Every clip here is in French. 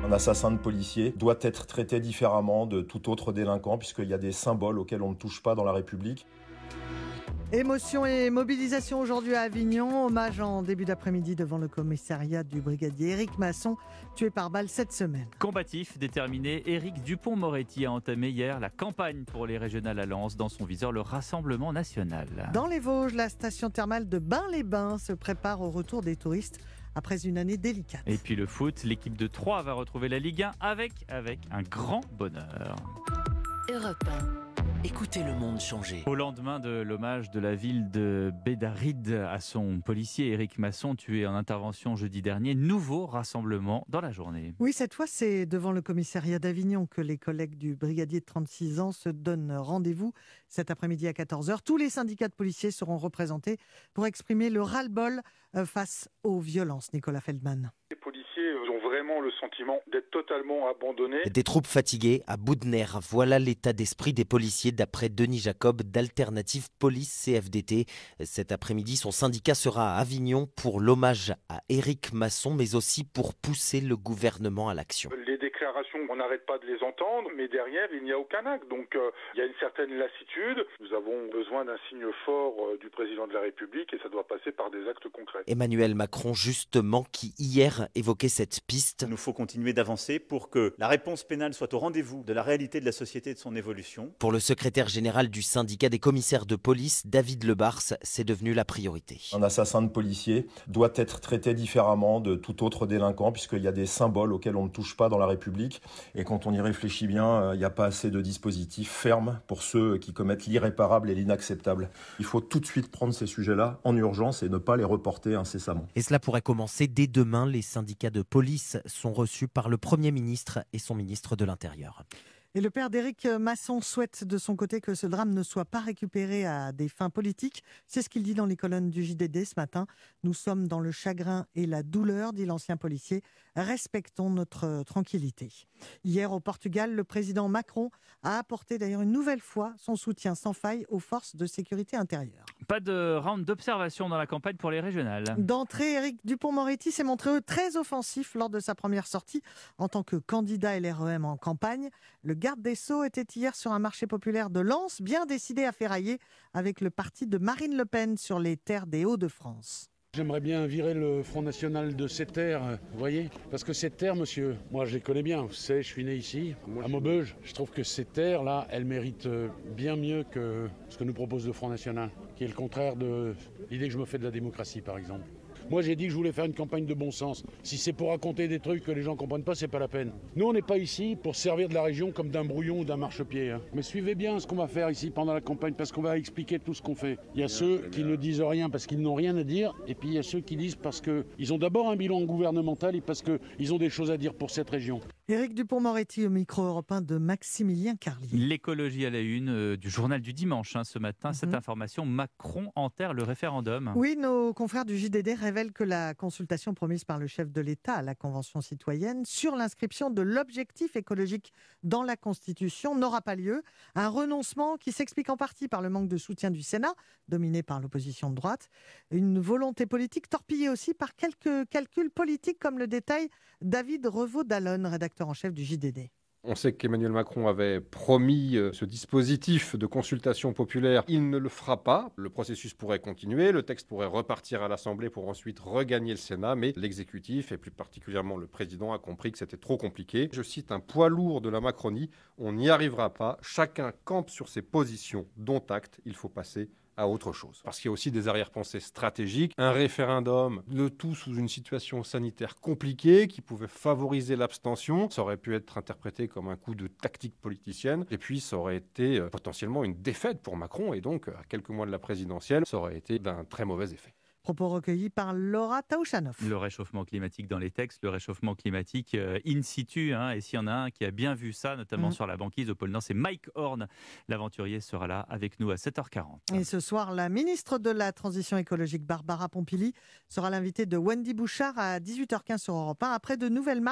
Un assassin de policier doit être traité différemment de tout autre délinquant puisqu'il y a des symboles auxquels on ne touche pas dans la République. Émotion et mobilisation aujourd'hui à Avignon. Hommage en début d'après-midi devant le commissariat du brigadier Éric Masson, tué par balle cette semaine. Combatif, déterminé, Éric Dupond-Moretti a entamé hier la campagne pour les régionales à Lens. Dans son viseur, le Rassemblement national. Dans les Vosges, la station thermale de Bains-les-Bains se prépare au retour des touristes après une année délicate. Et puis le foot, l'équipe de Troyes va retrouver la Ligue 1 avec un grand bonheur. Europe 1. Écoutez le monde changer. Au lendemain de l'hommage de la ville de Bédaride à son policier Éric Masson, tué en intervention jeudi dernier, nouveau rassemblement dans la journée. Oui, cette fois, c'est devant le commissariat d'Avignon que les collègues du brigadier de 36 ans se donnent rendez-vous cet après-midi à 14h. Tous les syndicats de policiers seront représentés pour exprimer le ras-le-bol face aux violences. Nicolas Feldman. Les policiers ont vraiment le sentiment d'être totalement abandonnés. Des troupes fatiguées, à bout de nerfs. Voilà l'état d'esprit des policiers d'après Denis Jacob d'Alternative Police CFDT. Cet après-midi, son syndicat sera à Avignon pour l'hommage à Éric Masson, mais aussi pour pousser le gouvernement à l'action. Les déclarations, on n'arrête pas de les entendre, mais derrière, il n'y a aucun acte. Donc, il y a une certaine lassitude. Nous avons besoin d'un signe fort du président de la République et ça doit passer par des actes concrets. Emmanuel Macron, justement, qui hier évoquait cette piste. Il nous faut continuer d'avancer pour que la réponse pénale soit au rendez-vous de la réalité de la société et de son évolution. Pour le secrétaire général du syndicat des commissaires de police, David Lebars, c'est devenu la priorité. Un assassin de policier doit être traité différemment de tout autre délinquant puisqu'il y a des symboles auxquels on ne touche pas dans la République. Et quand on y réfléchit bien, il n'y a pas assez de dispositifs fermes pour ceux qui commettent l'irréparable et l'inacceptable. Il faut tout de suite prendre ces sujets-là en urgence et ne pas les reporter incessamment. Et cela pourrait commencer dès demain. Les syndicats de police sont reçus par le Premier ministre et son ministre de l'Intérieur. Et le père d'Éric Masson souhaite de son côté que ce drame ne soit pas récupéré à des fins politiques. C'est ce qu'il dit dans les colonnes du JDD ce matin. Nous sommes dans le chagrin et la douleur, dit l'ancien policier. Respectons notre tranquillité. Hier au Portugal, le président Macron a apporté d'ailleurs une nouvelle fois son soutien sans faille aux forces de sécurité intérieure. Pas de round d'observation dans la campagne pour les régionales. D'entrée, Éric Dupond-Moretti s'est montré très offensif lors de sa première sortie en tant que candidat LREM en campagne. Le garde des Sceaux était hier sur un marché populaire de Lens, bien décidé à ferrailler avec le parti de Marine Le Pen sur les terres des Hauts-de-France. J'aimerais bien virer le Front National de ces terres, vous voyez. Parce que ces terres, monsieur, moi je les connais bien. Vous savez, je suis né ici, à Maubeuge. Je trouve que ces terres-là, elles méritent bien mieux que ce que nous propose le Front National, qui est le contraire de l'idée que je me fais de la démocratie, par exemple. Moi, j'ai dit que je voulais faire une campagne de bon sens. Si c'est pour raconter des trucs que les gens ne comprennent pas, c'est pas la peine. Nous, on n'est pas ici pour servir de la région comme d'un brouillon ou d'un marchepied. Hein. Mais suivez bien ce qu'on va faire ici pendant la campagne, parce qu'on va expliquer tout ce qu'on fait. Il y a ceux qui ne disent rien parce qu'ils n'ont rien à dire, et puis il y a ceux qui disent parce qu'ils ont d'abord un bilan gouvernemental et parce qu'ils ont des choses à dire pour cette région. Éric Dupond-Moretti au micro européen de Maximilien Carlier. L'écologie à la une du journal du dimanche ce matin. Cette information, Macron enterre le référendum. Oui, nos confrères du JDD révèlent que la consultation promise par le chef de l'État à la Convention citoyenne sur l'inscription de l'objectif écologique dans la Constitution n'aura pas lieu. Un renoncement qui s'explique en partie par le manque de soutien du Sénat, dominé par l'opposition de droite. Une volonté politique torpillée aussi par quelques calculs politiques, comme le détaille David Revaud-Dallon, rédacteur en chef du JDD. On sait qu'Emmanuel Macron avait promis ce dispositif de consultation populaire. Il ne le fera pas. Le processus pourrait continuer, le texte pourrait repartir à l'Assemblée pour ensuite regagner le Sénat, mais l'exécutif, et plus particulièrement le président, a compris que c'était trop compliqué. Je cite un poids lourd de la Macronie, on n'y arrivera pas. Chacun campe sur ses positions, dont acte, il faut passer à autre chose. Parce qu'il y a aussi des arrière-pensées stratégiques. Un référendum, le tout sous une situation sanitaire compliquée qui pouvait favoriser l'abstention. Ça aurait pu être interprété comme un coup de tactique politicienne. Et puis, ça aurait été potentiellement une défaite pour Macron. Et donc, à quelques mois de la présidentielle, ça aurait été d'un très mauvais effet. Propos recueillis par Laura Taouchanoff. Le réchauffement climatique dans les textes, le réchauffement climatique in situ. Et s'il y en a un qui a bien vu ça, notamment sur la banquise au pôle Nord, c'est Mike Horn. L'aventurier sera là avec nous à 7h40. Et ce soir, la ministre de la Transition écologique, Barbara Pompili, sera l'invitée de Wendy Bouchard à 18h15 sur Europe 1, après de nouvelles marches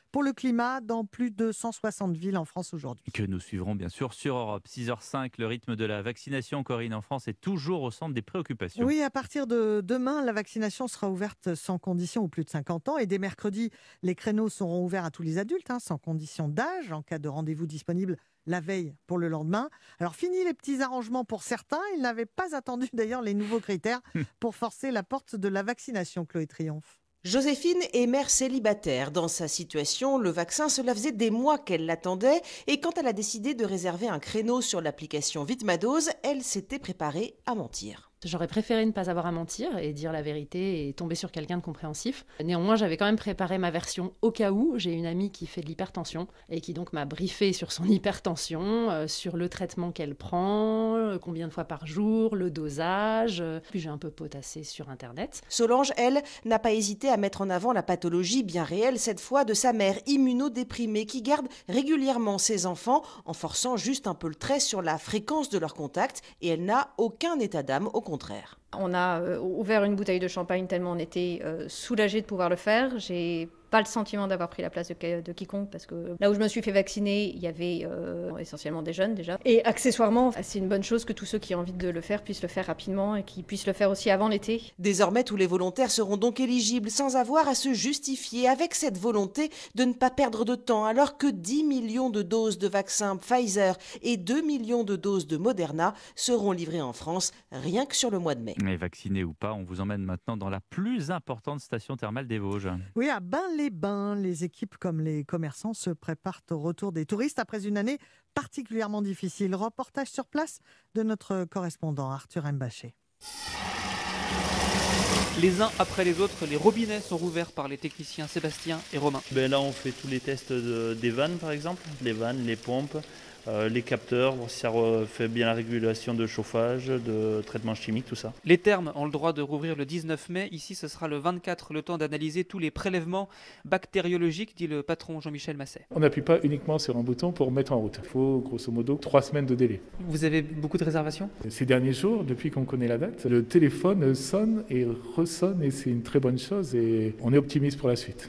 pour le climat dans plus de 160 villes en France aujourd'hui. Que nous suivrons bien sûr sur Europe. 6h05, le rythme de la vaccination, Corinne, en France est toujours au centre des préoccupations. Oui, à partir de demain, la vaccination sera ouverte sans condition aux plus de 50 ans. Et dès mercredi, les créneaux seront ouverts à tous les adultes, sans condition d'âge, en cas de rendez-vous disponible la veille pour le lendemain. Alors, fini les petits arrangements pour certains. Ils n'avaient pas attendu d'ailleurs les nouveaux critères pour forcer la porte de la vaccination, Chloé Triomphe. Joséphine est mère célibataire. Dans sa situation, le vaccin, cela faisait des mois qu'elle l'attendait. Et quand elle a décidé de réserver un créneau sur l'application Vite ma dose, elle s'était préparée à mentir. J'aurais préféré ne pas avoir à mentir et dire la vérité et tomber sur quelqu'un de compréhensif. Néanmoins, j'avais quand même préparé ma version au cas où. J'ai une amie qui fait de l'hypertension et qui donc m'a briefé sur son hypertension, sur le traitement qu'elle prend, combien de fois par jour, le dosage. Puis j'ai un peu potassé sur Internet. Solange, elle, n'a pas hésité à mettre en avant la pathologie bien réelle, cette fois de sa mère immunodéprimée qui garde régulièrement ses enfants en forçant juste un peu le trait sur la fréquence de leur contact, et elle n'a aucun état d'âme, au contraire. On a ouvert une bouteille de champagne tellement on était soulagés de pouvoir le faire. J'ai pas le sentiment d'avoir pris la place de quiconque, parce que là où je me suis fait vacciner, il y avait essentiellement des jeunes déjà. Et accessoirement, c'est une bonne chose que tous ceux qui ont envie de le faire puissent le faire rapidement et qu'ils puissent le faire aussi avant l'été. Désormais, tous les volontaires seront donc éligibles sans avoir à se justifier, avec cette volonté de ne pas perdre de temps, alors que 10 millions de doses de vaccins Pfizer et 2 millions de doses de Moderna seront livrées en France rien que sur le mois de mai. Mais vacciné ou pas, on vous emmène maintenant dans la plus importante station thermale des Vosges. Oui, à Bains-les-Bains, les équipes comme les commerçants se préparent au retour des touristes après une année particulièrement difficile. Reportage sur place de notre correspondant Arthur Mbaché. Les uns après les autres, les robinets sont rouverts par les techniciens Sébastien et Romain. Là, on fait tous les tests des vannes, par exemple, les vannes, les pompes, les capteurs, voir si ça fait bien la régulation de chauffage, de traitement chimique, tout ça. Les thermes ont le droit de rouvrir le 19 mai. Ici, ce sera le 24, le temps d'analyser tous les prélèvements bactériologiques, dit le patron Jean-Michel Masset. On n'appuie pas uniquement sur un bouton pour mettre en route. Il faut grosso modo 3 semaines de délai. Vous avez beaucoup de réservations ? Ces derniers jours, depuis qu'on connaît la date, le téléphone sonne et ressonne et c'est une très bonne chose et on est optimiste pour la suite.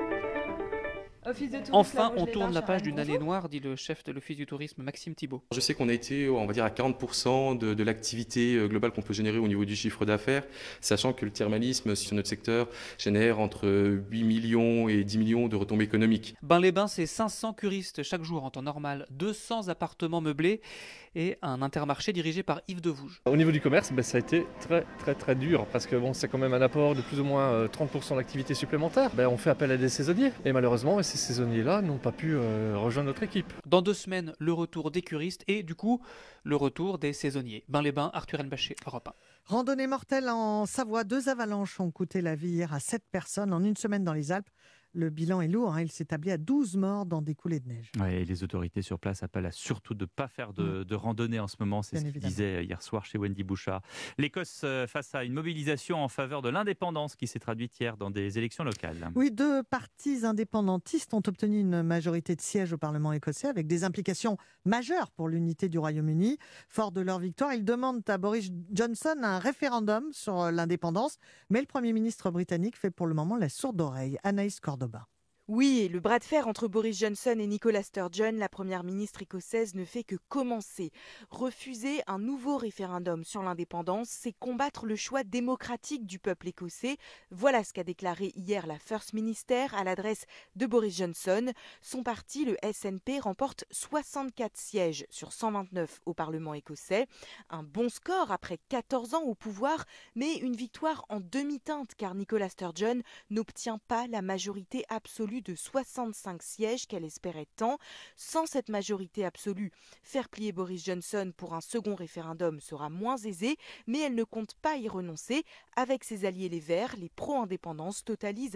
Enfin, on tourne la page d'une année noire, dit le chef de l'Office du tourisme, Maxime Thibault. Je sais qu'on a été, on va dire, à 40% de l'activité globale qu'on peut générer au niveau du chiffre d'affaires, sachant que le thermalisme sur notre secteur génère entre 8 millions et 10 millions de retombées économiques. Bains-les-Bains, c'est 500 curistes chaque jour en temps normal, 200 appartements meublés et un Intermarché dirigé par Yves Devouge. Au niveau du commerce, ça a été très dur parce que c'est quand même un apport de plus ou moins 30% d'activité supplémentaire. On fait appel à des saisonniers et malheureusement, ces saisonniers-là n'ont pas pu rejoindre notre équipe. Dans 2 semaines, le retour des curistes et du coup, le retour des saisonniers. Bains-les-Bains, Arthur Mbaché, Europe 1. Randonnée mortelle en Savoie. 2 avalanches ont coûté la vie hier à 7 personnes en une semaine dans les Alpes. Le bilan est lourd, il s'établit à 12 morts dans des coulées de neige. Ouais, et les autorités sur place appellent à surtout de ne pas faire de randonnée en ce moment. C'est ce qu'il disait hier soir chez Wendy Bouchard. L'Écosse face à une mobilisation en faveur de l'indépendance qui s'est traduite hier dans des élections locales. Oui, 2 partis indépendantistes ont obtenu une majorité de sièges au Parlement écossais avec des implications majeures pour l'unité du Royaume-Uni. Fort de leur victoire, ils demandent à Boris Johnson un référendum sur l'indépendance. Mais le Premier ministre britannique fait pour le moment la sourde oreille. Anaïs Cordoba. Oui, et le bras de fer entre Boris Johnson et Nicola Sturgeon, la première ministre écossaise, ne fait que commencer. Refuser un nouveau référendum sur l'indépendance, c'est combattre le choix démocratique du peuple écossais. Voilà ce qu'a déclaré hier la First Minister à l'adresse de Boris Johnson. Son parti, le SNP, remporte 64 sièges sur 129 au Parlement écossais. Un bon score après 14 ans au pouvoir, mais une victoire en demi-teinte car Nicola Sturgeon n'obtient pas la majorité absolue de 65 sièges qu'elle espérait tant. Sans cette majorité absolue, faire plier Boris Johnson pour un second référendum sera moins aisé, mais elle ne compte pas y renoncer. Avec ses alliés les Verts, les pro-indépendance totalisent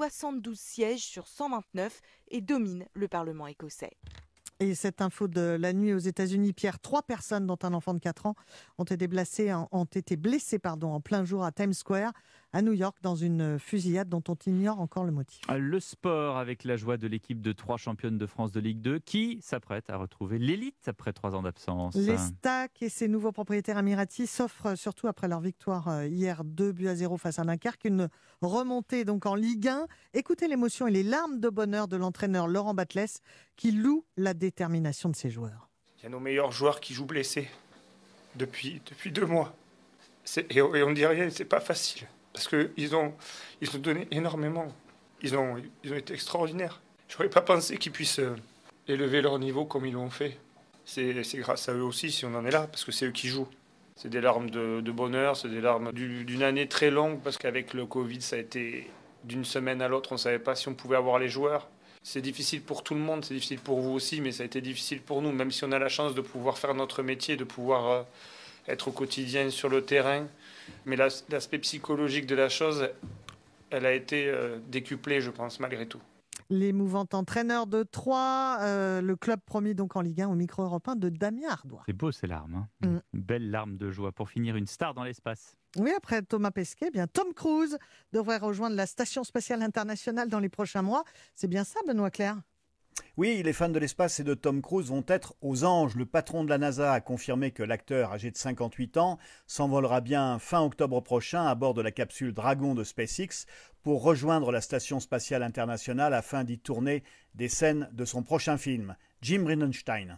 72 sièges sur 129 et dominent le Parlement écossais. Et cette info de la nuit aux États-Unis, Pierre, 3 personnes, dont un enfant de 4 ans, ont été blessées en plein jour à Times Square à New York dans une fusillade dont on ignore encore le motif. Le sport avec la joie de l'équipe de 3 championnes de France de Ligue 2 qui s'apprête à retrouver l'élite après 3 ans d'absence. Les Stacks et ses nouveaux propriétaires Amirati s'offrent, surtout après leur victoire hier 2-0 face à Dunkerque, une remontée donc en Ligue 1. Écoutez l'émotion et les larmes de bonheur de l'entraîneur Laurent Batles qui loue la détermination de ses joueurs. Il y a nos meilleurs joueurs qui jouent blessés depuis 2 mois. Et on dit rien, c'est pas facile. Parce qu'ils ont donné énormément. Ils ont été extraordinaires. Je n'aurais pas pensé qu'ils puissent élever leur niveau comme ils l'ont fait. C'est grâce à eux aussi si on en est là, parce que c'est eux qui jouent. C'est des larmes de bonheur, c'est des larmes d'une année très longue, parce qu'avec le Covid, ça a été d'une semaine à l'autre, on ne savait pas si on pouvait avoir les joueurs. C'est difficile pour tout le monde, c'est difficile pour vous aussi, mais ça a été difficile pour nous, même si on a la chance de pouvoir faire notre métier, de pouvoir être au quotidien sur le terrain. Mais l'aspect psychologique de la chose, elle a été décuplée, je pense, malgré tout. L'émouvant entraîneur de Troyes, le club promis donc en Ligue 1 au micro européen de Damien Ardois. C'est beau ces larmes, Une belle larme de joie pour finir une star dans l'espace. Oui, après Thomas Pesquet, Tom Cruise devrait rejoindre la Station spatiale internationale dans les prochains mois. C'est bien ça, Benoît Clerc ? Oui, les fans de l'espace et de Tom Cruise vont être aux anges. Le patron de la NASA a confirmé que l'acteur, âgé de 58 ans, s'envolera bien fin octobre prochain à bord de la capsule Dragon de SpaceX pour rejoindre la Station spatiale internationale afin d'y tourner des scènes de son prochain film. Jim Bridenstine.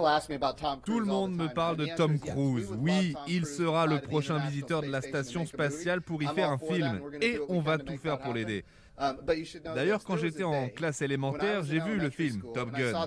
Tout le monde me parle de Tom Cruise. Oui, il sera le prochain visiteur de la station spatiale pour y faire un film. Et on va tout faire pour l'aider. D'ailleurs, quand j'étais en classe élémentaire, j'ai vu le film Top Gun.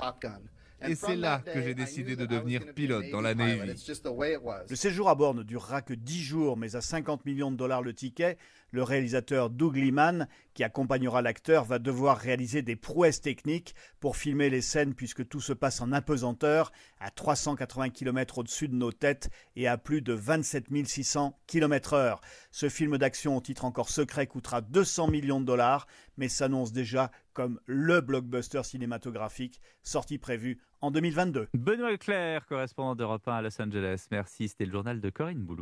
Et c'est là que j'ai décidé de devenir pilote dans la Navy. Le séjour à bord ne durera que 10 jours, mais à 50 millions de dollars le ticket, le réalisateur Doug Liman, qui accompagnera l'acteur, va devoir réaliser des prouesses techniques pour filmer les scènes puisque tout se passe en apesanteur, à 380 km au-dessus de nos têtes et à plus de 27 600 km/h. Ce film d'action au titre encore secret coûtera 200 millions de dollars, mais s'annonce déjà comme le blockbuster cinématographique sorti prévu en 2022. Benoît Clerc, correspondant d'Europe 1 à Los Angeles. Merci, c'était le journal de Corinne Boulou.